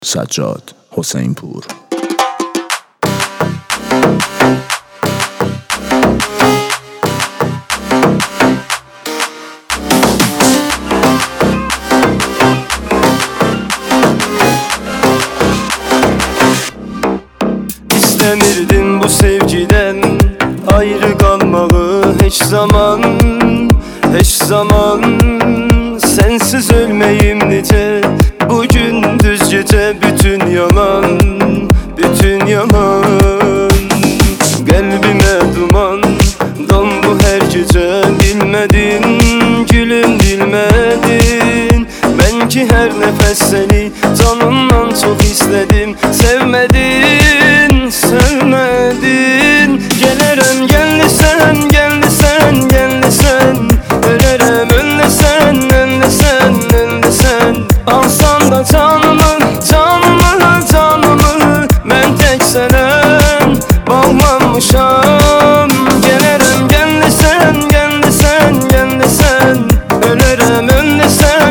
سجاد حسین پور. İstemirdim bu sevgiden ayrı kalmağı hiç zaman. Sensiz ölmeyim nice bu gündüz gece, bütün yalan. Kalbime duman dondu her gece, bilmedin gülüm bilmedin. Ben ki her nefes seni canımdan çok istedim. Sevmedin Gelerem gelsen ölerem önde sen alsan da canımı ben tek senen bağlanmışam. Gelirim gelsen ölerem önde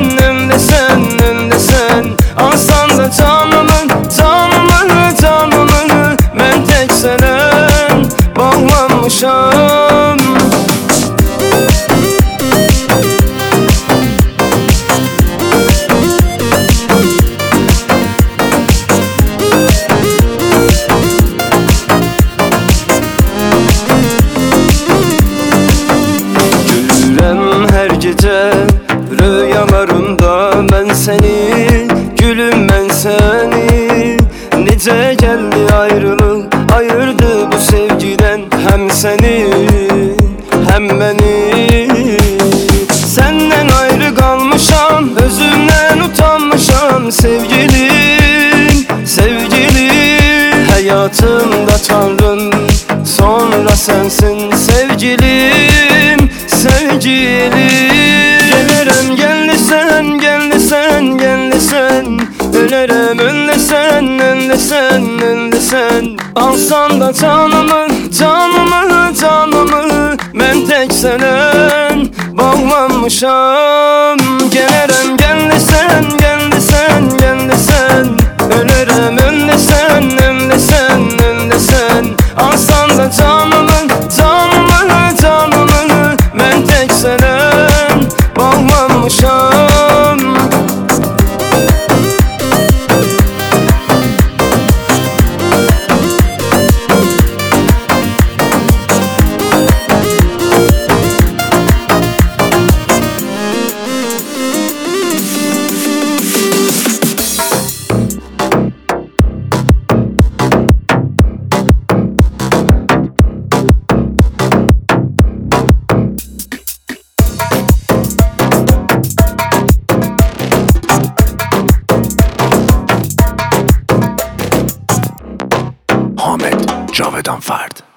sen alsan da canımı ben tek senen bağlanmışam. Gece rüyalarımda ben seni, gülüm ben seni. Nice geldi ayrılık, ayırdı bu sevgiden hem seni hem beni. Senden ayrı kalmışam, özümden utanmışam sevgilim. Hayatımda tanrım, sonra sensin sevgilim. Gelirim gelsen ölerem önde sen alsan da canımı ben tek senen bağlanmışam. Gelirim gelsen ölerem önde sen alsan da canımı ben tek senen bağlanmışam. حامد جاودان فرد.